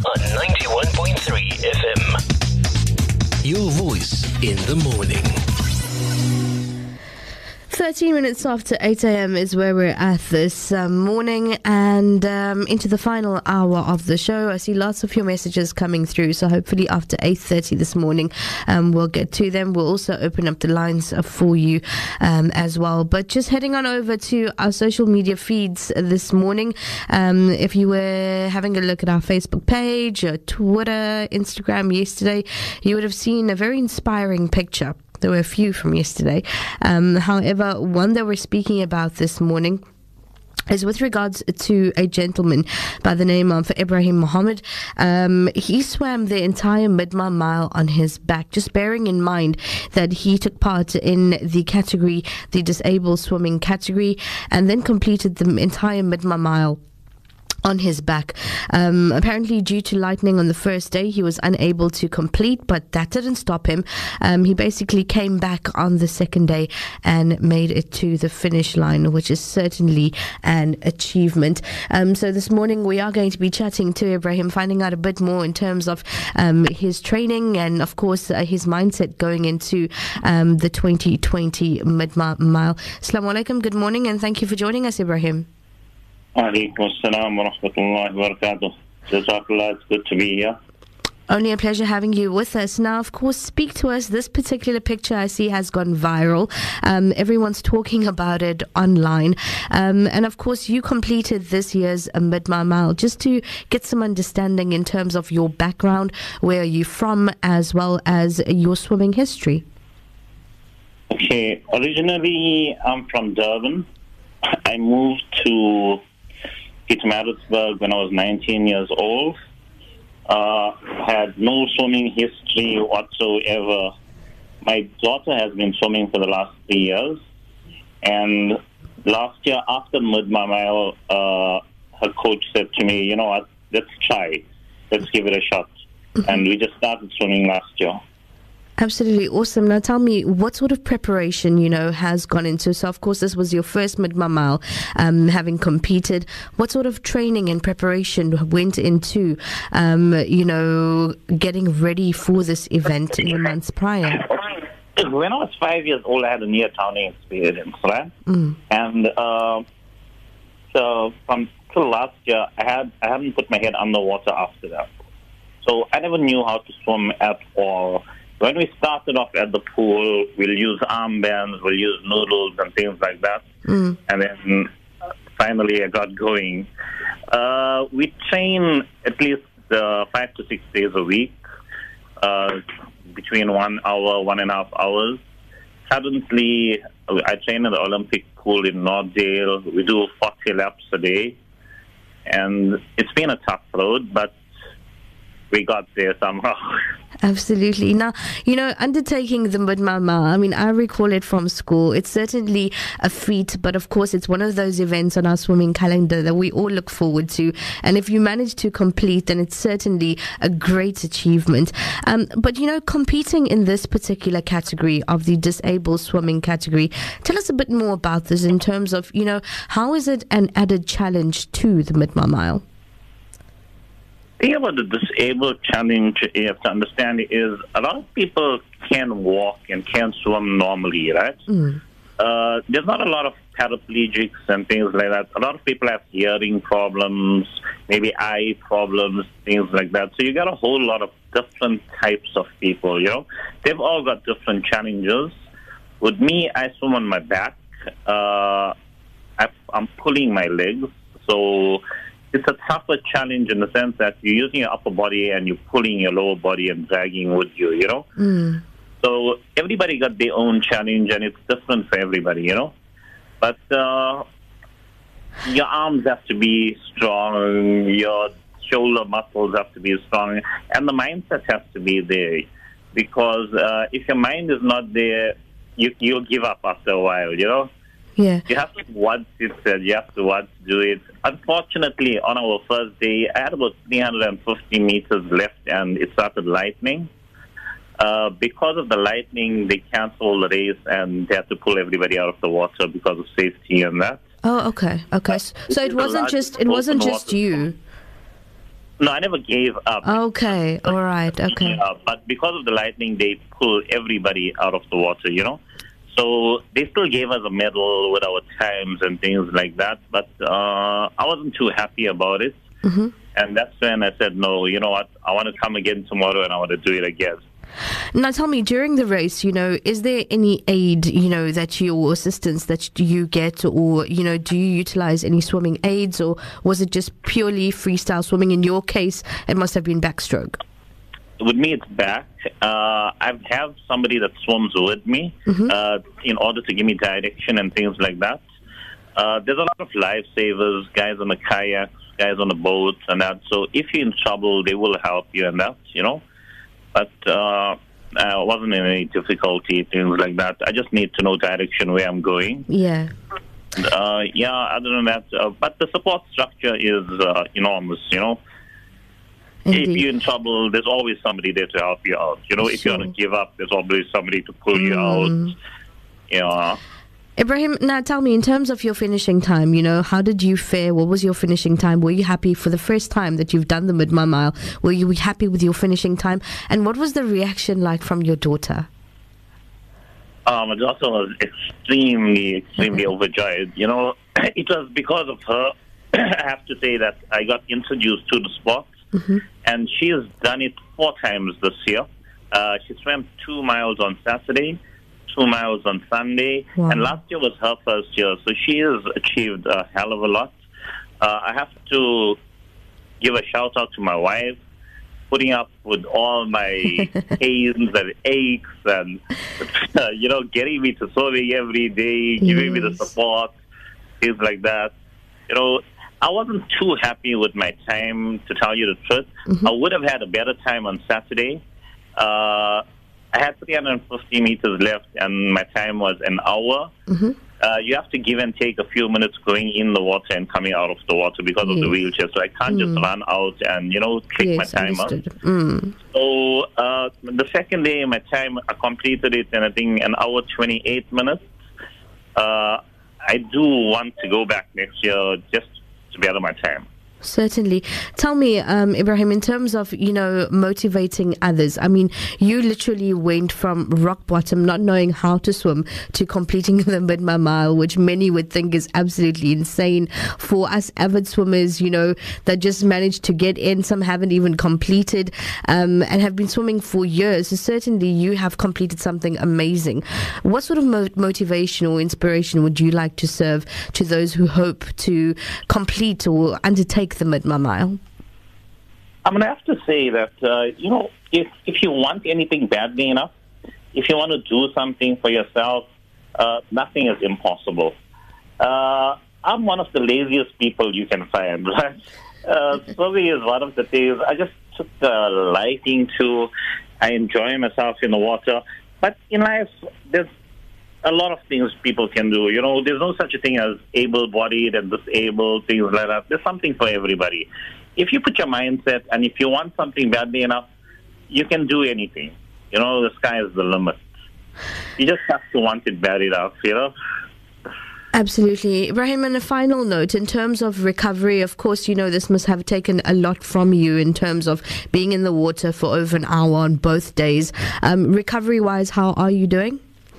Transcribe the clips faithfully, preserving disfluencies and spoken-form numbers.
on ninety-one point three F M. Your voice in the morning. thirteen minutes after eight a.m. is where we're at this um, morning, and um, into the final hour of the show. I see lots of your messages coming through, so hopefully after eight thirty this morning um, we'll get to them. We'll also open up the lines uh, for you um, as well. But just heading on over to our social media feeds this morning. Um, if you were having a look at our Facebook page, or Twitter, Instagram yesterday, you would have seen a very inspiring picture. There were a few from yesterday. Um, however, one that we're speaking about this morning is with regards to a gentleman by the name of Ibrahim Mohammed. Um, he swam the entire Midmar Mile on his back, just bearing in mind that he took part in the category, the disabled swimming category, and then completed the entire Midmar Mile on his back. Um, apparently, due to lightning on the first day, he was unable to complete, but that didn't stop him. Um, he basically came back on the second day and made it to the finish line, which is certainly an achievement. Um, so this morning, we are going to be chatting to Ibrahim, finding out a bit more in terms of um, his training and, of course, uh, his mindset going into um, the twenty twenty Midmar Mile. Assalamu alaikum, good morning, and thank you for joining us, Ibrahim. Alaikum assalam wa rahmatullahi wa barakatuh. Jazakallah, it's good to be here. Only a pleasure having you with us. Now, of course, speak to us. This particular picture I see has gone viral. Um, everyone's talking about it online. Um, and, of course, you completed this year's Midmar Mile. Just to get some understanding in terms of your background, where are you from, as well as your swimming history. Okay, originally I'm from Durban. I moved to Pietermaritzburg when I was nineteen years old. Uh, had no swimming history whatsoever. My daughter has been swimming for the last three years. And last year, after Midmar Mile, uh, her coach said to me, you know what, let's try. Let's give it a shot. Mm-hmm. And we just started swimming last year. Absolutely awesome. Now tell me, what sort of preparation, you know, has gone into, so of course this was your first Midmar Mile, um, having competed. What sort of training and preparation went into, um, you know, getting ready for this event in the months prior? When I was five years old, I had a near drowning experience, right? Mm. And uh, so from till last year, I had I hadn't put my head underwater after that. So I never knew how to swim at all. When we started off at the pool, we'll use armbands, we'll use noodles and things like that. Mm. And then uh, finally I got going. Uh, we train at least uh, five to six days a week, uh, between one hour, one and a half hours. Currently, I train in the Olympic pool in Northdale. We do forty laps a day. And it's been a tough road, but we got there somehow. Absolutely. Now, you know, undertaking the Midmar Mile, I mean, I recall it from school. It's certainly a feat, but of course, it's one of those events on our swimming calendar that we all look forward to. And if you manage to complete, then it's certainly a great achievement. Um, but, you know, competing in this particular category of the disabled swimming category, tell us a bit more about this in terms of, you know, how is it an added challenge to the Midmar Mile? The thing about the disabled challenge you have to understand is a lot of people can walk and can swim normally, right? Mm. Uh, there's not a lot of paraplegics and things like that. A lot of people have hearing problems, maybe eye problems, things like that. So you got a whole lot of different types of people, you know. They've all got different challenges. With me, I swim on my back. Uh, I, I'm pulling my legs, so it's a tougher challenge in the sense that you're using your upper body and you're pulling your lower body and dragging with you, you know? Mm. So everybody got their own challenge, and it's different for everybody, you know? But uh, your arms have to be strong, your shoulder muscles have to be strong, and the mindset has to be there. Because uh, if your mind is not there, you, you'll give up after a while, you know? Yeah. You have to want it, and you have to want to do it. Unfortunately, on our first day, I had about three hundred fifty meters left, and it started lightning. Uh, because of the lightning, they canceled the race, and they had to pull everybody out of the water because of safety and that. Oh, okay, okay. So, so it wasn't just it wasn't just you. No, I never gave up. Okay, all right, okay. Yeah, but because of the lightning, they pulled everybody out of the water, you know. So they still gave us a medal with our times and things like that. But uh, I wasn't too happy about it. Mm-hmm. And that's when I said, no, you know what? I want to come again tomorrow and I want to do it again. Now, tell me, during the race, you know, is there any aid, you know, that you, or assistance that you get, or, you know, do you utilize any swimming aids, or was it just purely freestyle swimming? In your case, it must have been backstroke. With me, it's back. Uh, I have somebody that swims with me Mm-hmm. uh, in order to give me direction and things like that. Uh, there's a lot of lifesavers, guys on the kayaks, guys on the boats and that. So if you're in trouble, they will help you and that, you know. But uh, I wasn't in any difficulty, things like that. I just need to know direction where I'm going. Yeah. Uh, yeah, other than that, uh, but the support structure is uh, enormous, you know. Indeed. If you're in trouble, there's always somebody there to help you out. You know, if Sure. you want to give up, there's always somebody to pull you Mm. out. Yeah. Ibrahim, now tell me, in terms of your finishing time, you know, how did you fare? What was your finishing time? Were you happy for the first time that you've done the Midma Mile? Were you happy with your finishing time? And what was the reaction like from your daughter? Um, my daughter was extremely, extremely overjoyed. You know, it was because of her, I have to say, that I got introduced to the sport. Mm-hmm. And she has done it four times this year. Uh, she swam two miles on Saturday, two miles on Sunday, Wow. and last year was her first year. So she has achieved a hell of a lot. Uh, I have to give a shout out to my wife, putting up with all my pains and aches and, uh, you know, getting me to swimming every day, giving me the Yes. support, things like that. You know, I wasn't too happy with my time, to tell you the truth. Mm-hmm. I would have had a better time on Saturday. Uh, I had three hundred fifty meters left, and my time was an hour. Mm-hmm. Uh, you have to give and take a few minutes going in the water and coming out of the water because of the Yes. wheelchair. So I can't just run out and, you know, take Yes, my time up. understood. Mm. So uh, the second day, my time, I completed it in, I think, an hour, twenty-eight minutes. Uh, I do want to go back next year just to better my time. Certainly. Tell me, um, Ibrahim, in terms of, you know, motivating others, I mean, you literally went from rock bottom, not knowing how to swim, to completing the Midma Mile, which many would think is absolutely insane. For us avid swimmers, you know, that just managed to get in, some haven't even completed, um, and have been swimming for years. So certainly you have completed something amazing. What sort of mo- motivation or inspiration would you like to serve to those who hope to complete or undertake the Midma Mile? I'm going to have to say that, uh, you know, if, if you want anything badly enough, if you want to do something for yourself, uh, nothing is impossible. Uh, I'm one of the laziest people you can find, right? Uh, swimming is one of the things I just took a liking to. I enjoy myself in the water. But in life, there's a lot of things people can do. You know, there's no such a thing as able-bodied and disabled, things like that. There's something for everybody. If you put your mindset and if you want something badly enough, you can do anything. You know, the sky is the limit. You just have to want it bad enough, you know? Absolutely. Ibrahim, on a final note, in terms of recovery, of course, you know, this must have taken a lot from you in terms of being in the water for over an hour on both days. Um, recovery-wise, how are you doing?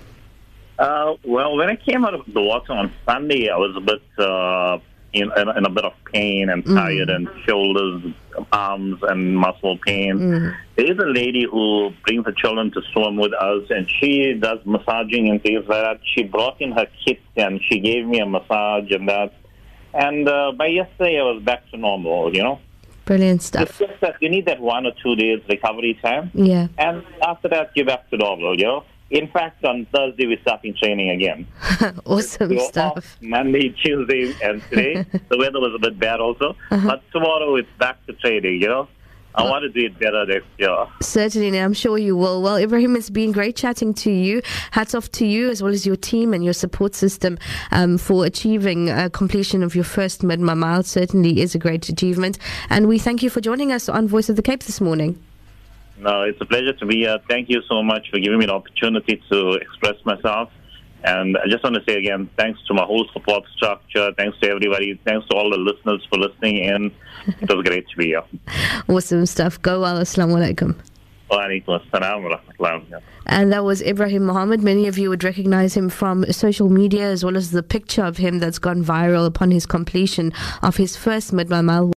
Uh, well, when I came out of the water on Sunday, I was a bit uh, in, in, in a bit of pain and tired Mm. and shoulders, arms, and muscle pain. Mm. There is a lady who brings the children to swim with us, and she does massaging and things like that. She brought in her kit, and she gave me a massage and that. And uh, by yesterday, I was back to normal, you know. Brilliant It's stuff. just that you need that one or two days recovery time. Yeah. And after that, you're back to normal, you know. In fact, on Thursday, we're starting training again. Awesome We were stuff. off Monday, Tuesday, and today. The weather was a bit bad also. Uh-huh. But tomorrow, it's back to training, you know. I want to do it better next year. Certainly, and I'm sure you will. Well, Ibrahim, it's been great chatting to you. Hats off to you as well as your team and your support system um, for achieving uh, completion of your first Midma Mile. Certainly is a great achievement. And we thank you for joining us on Voice of the Cape this morning. No, it's a pleasure to be here. Thank you so much for giving me the opportunity to express myself. And I just want to say again, thanks to my whole support structure. Thanks to everybody. Thanks to all the listeners for listening in. It was great to be here. Awesome stuff. Go well. Assalamu alaikum. And that was Ibrahim Muhammad. Many of you would recognize him from social media, as well as the picture of him that's gone viral upon his completion of his first Midnight Mile